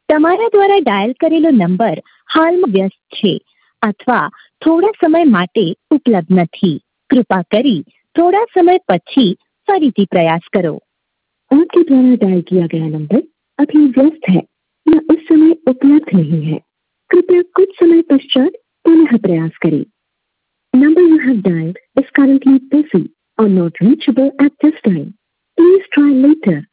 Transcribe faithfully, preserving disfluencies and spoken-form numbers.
તમારા દ્વારા ડાયલ કરેલો નંબર હાલમાં વ્યસ્ત છે અથવા થોડા સમય માટે ઉપલબ્ધ નથી। कृपा करी थोड़ा समय पछी फरीथी प्रयास करो। आपके द्वारा डायल किया गया नंबर अभी व्यस्त है या उस समय उपलब्ध नहीं है। कृपया कुछ समय पश्चात पुनः प्रयास करें। Number you have dialled is currently busy और not reachable at this time. Please try letter